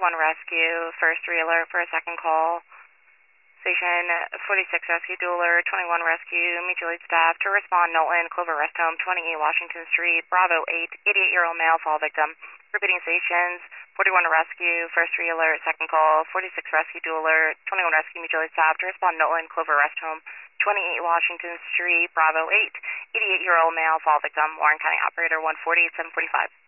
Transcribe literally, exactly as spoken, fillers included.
forty-one Rescue, first three alert for a second call. Station forty-six Rescue, dual alert, twenty-one Rescue, mutual aid staff to respond, Knowlton, Clover Rest Home, twenty-eight Washington Street, Bravo eight, eighty-eight-year-old male fall victim. Repeating stations, forty-one Rescue, first three alert, second call, forty-six Rescue, dual alert, twenty-one Rescue, mutual aid staff to respond, Knowlton, Clover Rest Home, twenty-eight Washington Street, Bravo eight, eighty-eight-year-old male fall victim. Warren County Operator one forty, seven forty-five.